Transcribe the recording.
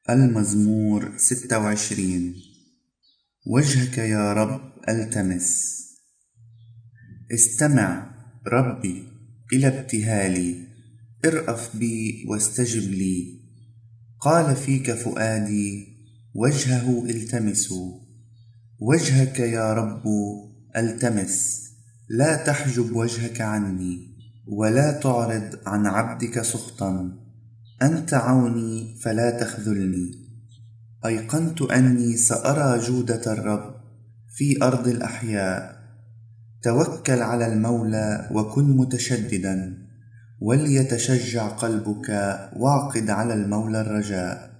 المزمور 26. وجهك يا رب التمس. استمع ربي إلى ابتهالي، ارأف بي واستجب لي. قال فيك فؤادي وجهه التمس. وجهك يا رب التمس، لا تحجب وجهك عني، ولا تعرض عن عبدك سخطا. أنت عوني فلا تخذلني. أيقنت أني سأرى جودة الرب في أرض الأحياء. توكل على المولى وكن متشددا، وليتشجع قلبك، واعقد على المولى الرجاء.